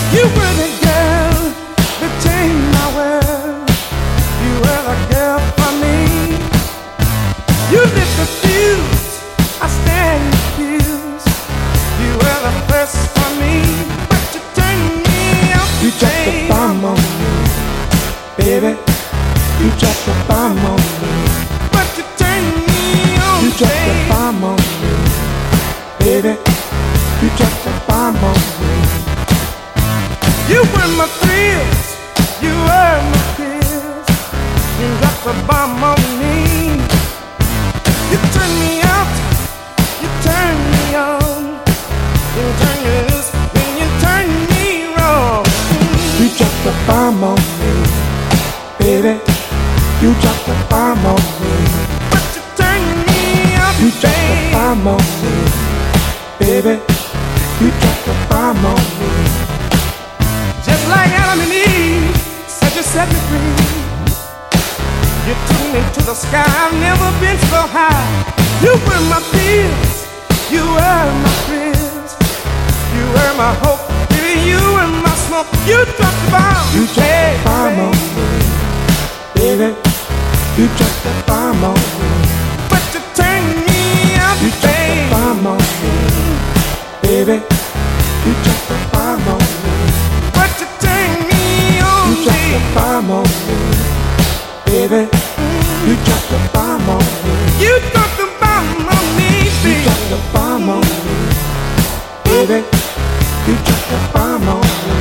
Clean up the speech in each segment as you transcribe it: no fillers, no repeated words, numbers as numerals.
You were the girl that changed my world. You were the girl for me. You lit the fuse, I stand confused. You were the first for me, but you turned me out. You dropped the bomb on me, baby. You dropped the bomb on me, but you turned me on. You dropped the bomb on me, baby. You dropped the bomb on me. You were my thrills, you were my fears. You dropped the bomb on me. You turned me out, you turned me on. You turned me loose, then you turned me wrong. You dropped the bomb on me, baby. You dropped the bomb on me, but you turned me out. You dropped the bomb on me, baby. You dropped the bomb on me. Just like Adam and Eve, said you set me free. You took me to the sky, I've never been so high. You were my peers, you were my thrills. You were my hope, baby, you were my smoke. You dropped the bomb, You dropped the bomb on me, baby. You dropped the bomb on me, but you turned me out. You dropped the bomb on me, baby. You dropped the bomb on me, but you turned me on. You dropped the bomb on me, baby. You dropped the bomb on me, You dropped the bomb on me, You dropped the bomb on me, baby. You dropped the bomb on me.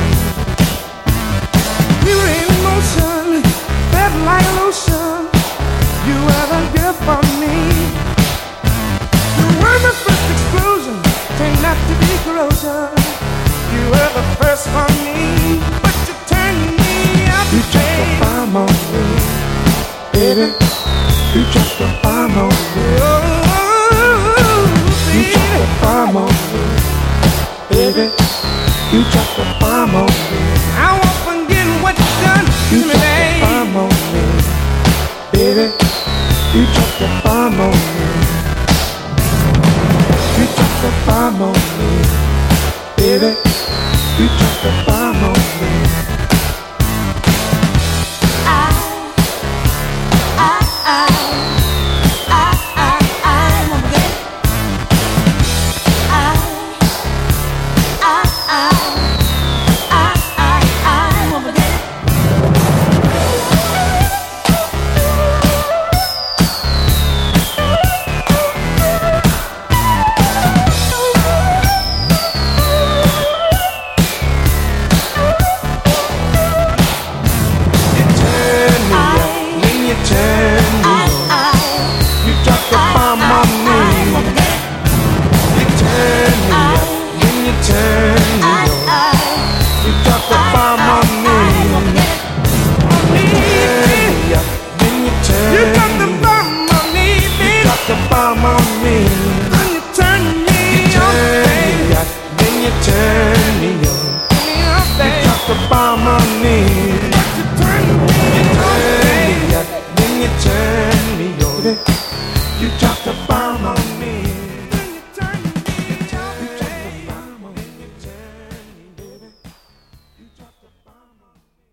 We were in motion, felt like an ocean. You were the girl for me. You were the first explosion, turned out to be corrosion. You were the first for me, but you turned me out. You dropped the bomb on me, baby. You dropped the bomb on me, You dropped the bomb on me, baby. You dropped the bomb on me, I won't forget what you done You to me, dropped the babe. bomb on me, baby. You dropped the bomb on me, You dropped the bomb on me, baby. You dropped the bomb.